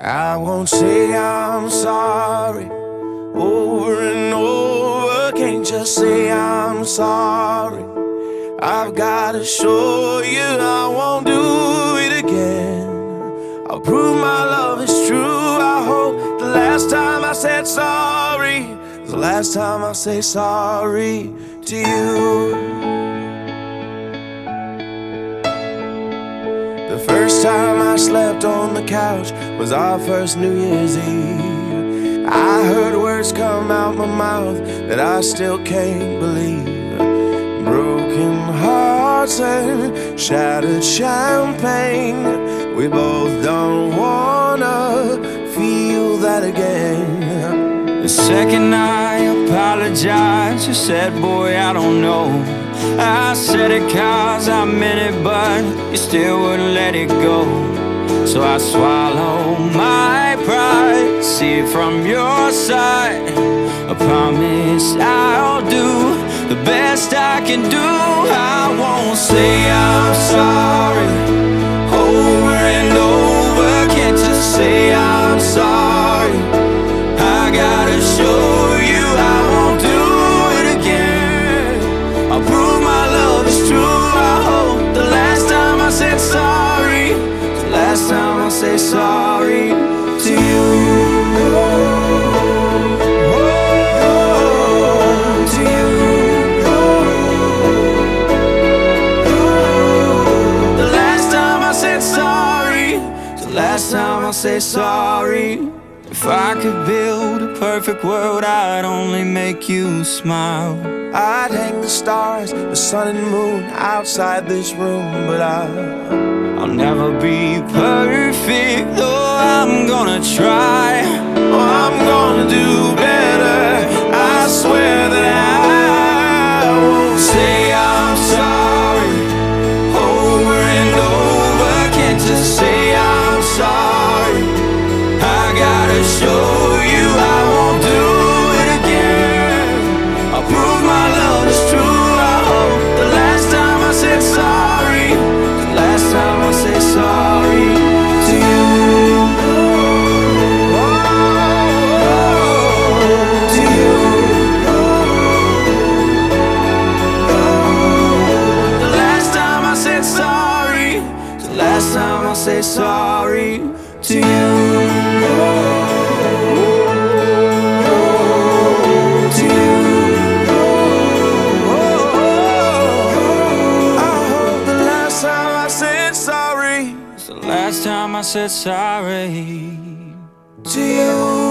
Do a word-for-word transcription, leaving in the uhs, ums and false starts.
I won't say I'm sorry over and over. Can't just say I'm sorry. I've gotta show you I won't do it again. I'll prove my love is true. I hope the last time I said sorry is the last time I say sorry to you. The first time I slept on the couch was our first New Year's Eve. I heard words come out my mouth that I still can't believe. Broken hearts and shattered champagne. We both don't wanna feel that again. The second I apologized, you said, boy, I don't know. I said it cause I meant it, but you still wouldn't let it go. So I swallow my pride, see it from your side. I promise I'll do the best I can do. I won't say I'm sorry over and over. Can't just say I'm sorry. I gotta show you I won't do it again. I'll prove my love is true. I hope the last time I said sorry, the last time I say sorry to you. Last time I'll say sorry. If I could build a perfect world, I'd only make you smile. I'd hang the stars, the sun and moon outside this room. But I, I'll never be perfect, though I'm gonna try. Oh, I'm gonna do better. I swear that I won't say I'm sorry over and over. Can't just say I'm sorry. I gotta show you I won't do it again. I'll prove my love is true. I hope the last time I said sorry, the last time I say sorry to you. Oh, to you. The last time I said sorry, the last time I say sorry to you. To you. I hope the last time I said sorry, It's the last time I said sorry to you.